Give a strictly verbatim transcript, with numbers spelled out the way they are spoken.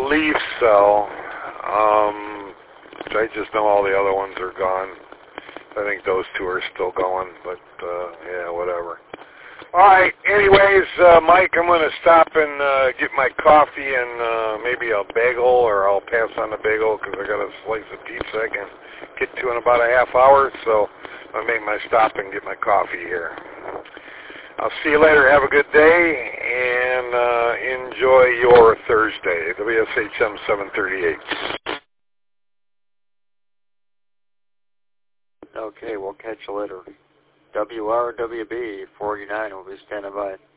believe so. Um, I just know all the other ones are gone. I think those two are still going, but uh, yeah, whatever. All right. Anyways, uh, Mike, I'm going to stop and uh, get my coffee and uh, maybe a bagel, or I'll pass on the bagel because I got a slice of pizza I can get to in about a half hour. So I'll make my stop and get my coffee here. I'll see you later. Have a good day and uh, enjoy your Thursday. W S H M seven thirty-eight. Okay, we'll catch you later. W R W B forty-nine will be standing by.